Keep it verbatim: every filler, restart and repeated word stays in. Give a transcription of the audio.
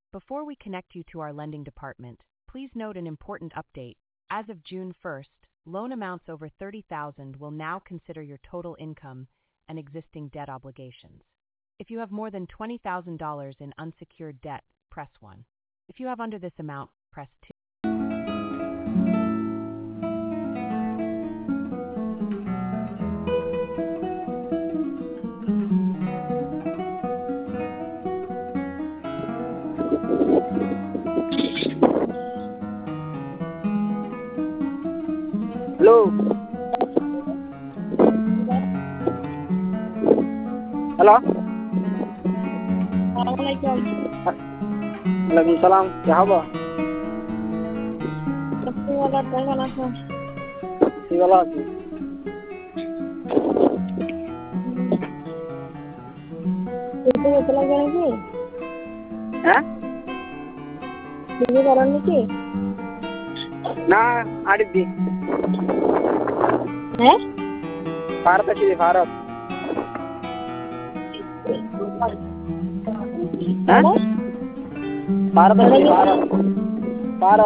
Before we connect you to our lending department, please note an important update. As of June first, loan amounts over thirty thousand dollars will now consider your total income and existing debt obligations. If you have more than twenty thousand dollars in unsecured debt, press one. If you have under this amount, press two. Hello. Hello. Assalamualaikum. Waalaikumsalam. क्या हुआ? सबसे वाला time था। ये वाला है। itu चला गया नहीं? हैं? ini कारण नहीं? ना आड़ी हैं? भारत अच्छी भारत Halo? भारत अच्छी भारत भारत